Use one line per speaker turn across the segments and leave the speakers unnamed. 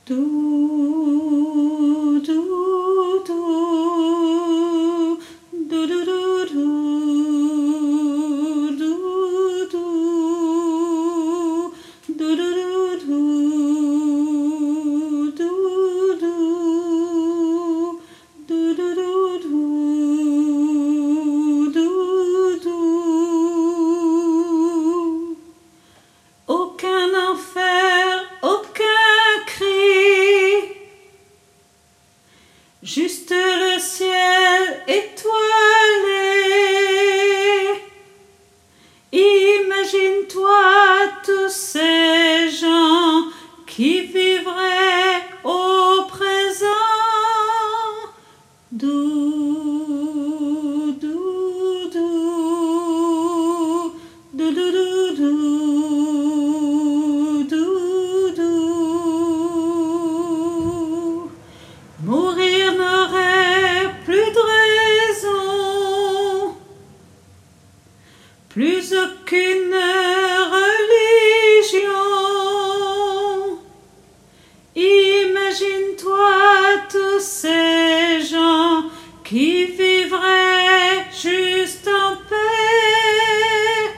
Do, do, do, do, do, do, do, do, do, do, do, do, do, do. Aucun enfer, aucun cri, juste le ciel étoilé. Imagine-toi tous ces gens qui vivraient au présent. Dou, dou, dou, dou, dou, dou, dou, dou. Mourir n'aurait plus de raison, plus aucune religion. Imagine-toi tous ces gens qui vivraient juste en paix.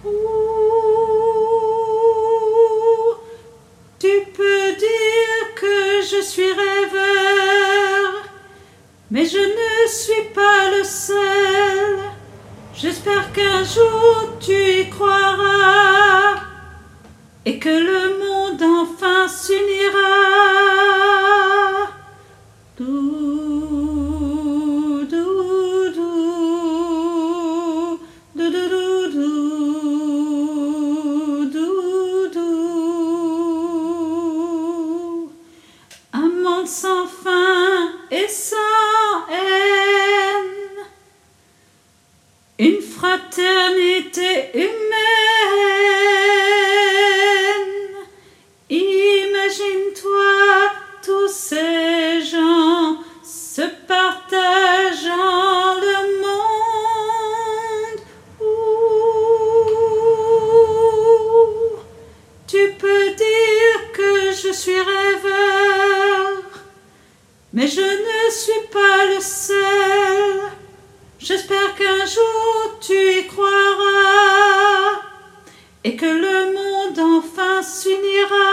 Ouh, tu peux dire que je suis rêveur, mais je ne suis pas le seul. J'espère qu'un jour tu y croiras et que le monde enfin s'unira. Dou, dou, dou, dou, dou, dou, dou, dou. Un monde sans fin et sans haine, une fraternité humaine. Imagine-toi tous ces gens se partageant le monde. Ouh, tu peux dire que je suis rêveur, mais je ne suis pas le seul. J'espère qu'un jour tu y croiras et que le monde enfin s'unira.